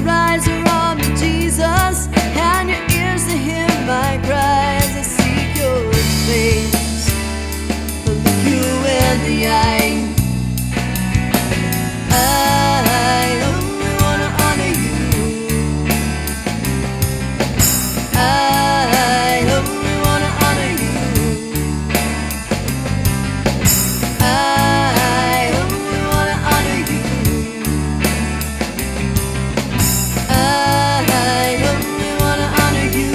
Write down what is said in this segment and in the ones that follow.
Rise around me, Jesus, and your ears to hear my cries. I seek your face, look you in the eye. I only wanna honor you. I only wanna honor you. I only wanna honor you. I only wanna honor you.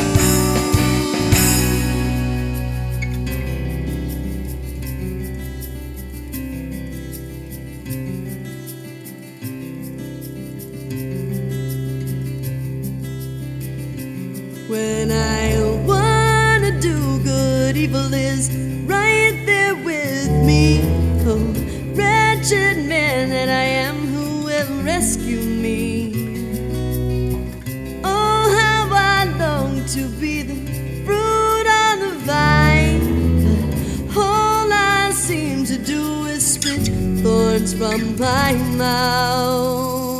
When I wanna do good, evil is right there with me. Oh, wretched man that I am, who will rescue me? Oh, how I long to be the fruit on the vine, but all I seem to do is spit thorns from my mouth.